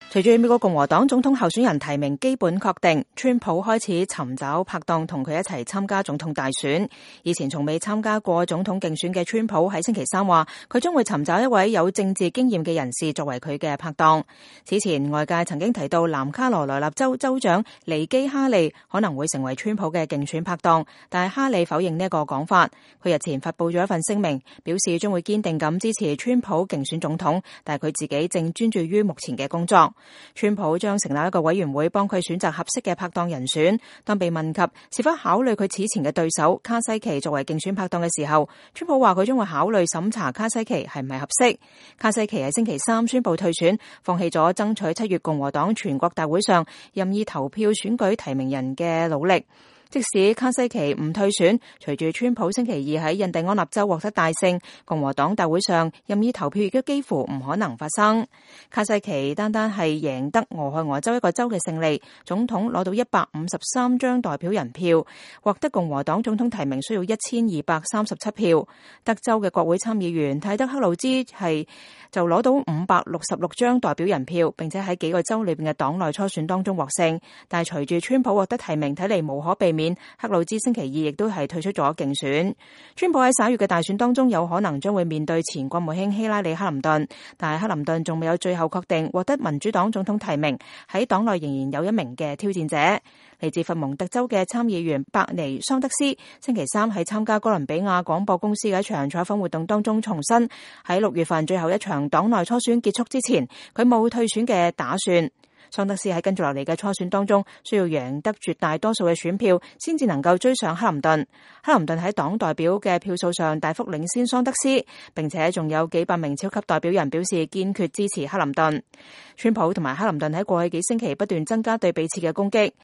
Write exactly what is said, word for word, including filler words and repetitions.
隨住美國共和黨總統候選人提名基本確定，川普開始尋找拍檔同佢一齊參加總統大選。以前從未參加過總統競選嘅川普喺星期三話，佢將會尋找一位有政治經驗嘅人士作為佢嘅拍檔。此前外界曾經提到南卡羅來納州州長尼基哈利可能會成為川普嘅競選拍檔，但係哈利否認呢一個講法。佢日前發佈咗一份聲明，表示將會堅定咁支持川普競選總統，但係佢自己正專注於目前嘅工作。川普將成立一個委員會幫佢選擇合適嘅拍檔人選。當被問及是否考慮佢此前嘅對手卡西奇作為競選拍檔嘅時候，川普話佢將會考慮審查卡西奇係唔係合適。卡西奇喺星期三宣布退選，放棄咗爭取七月共和黨全國大會上任意投票選舉提名人嘅努力。即使卡西奇唔退選，隨住川普星期二喺印第安納州獲得大勝，共和黨大會上任意投票亦都幾乎唔可能發生。卡西奇單單係贏得俄亥俄州一個州嘅勝利，總統攞到一百五十三張代表人票，獲得共和黨總統提名需要一千二百三十七票。德州嘅國會參議員泰德克魯茲係就攞到五百六十六張代表人票，並且喺幾個州裏邊嘅黨內初選當中獲勝。但係隨住川普獲得提名，睇嚟無可避免。克魯茲星期二亦都係退出咗競選。川普喺十一月嘅大選當中有可能將會面對前國務卿希拉里克林頓，但係克林頓仲未有最後確定獲得民主黨總統提名，喺黨內仍然有一名嘅挑戰者。嚟自佛蒙特州嘅參議員伯尼桑德斯星期三喺參加哥倫比亞廣播公司嘅一場採訪活動當中重申，喺六月份最後一場黨內初選結束之前，佢冇退選嘅打算。桑德斯喺跟住落嚟嘅初選當中，需要贏得絕大多數嘅選票，先至能夠追上克林頓。克林頓喺黨代表嘅票數上大幅領先桑德斯，並且仲有幾百名超級代表人表示堅決支持克林頓。川普同埋克林頓喺過去幾星期不斷增加對彼此嘅攻擊。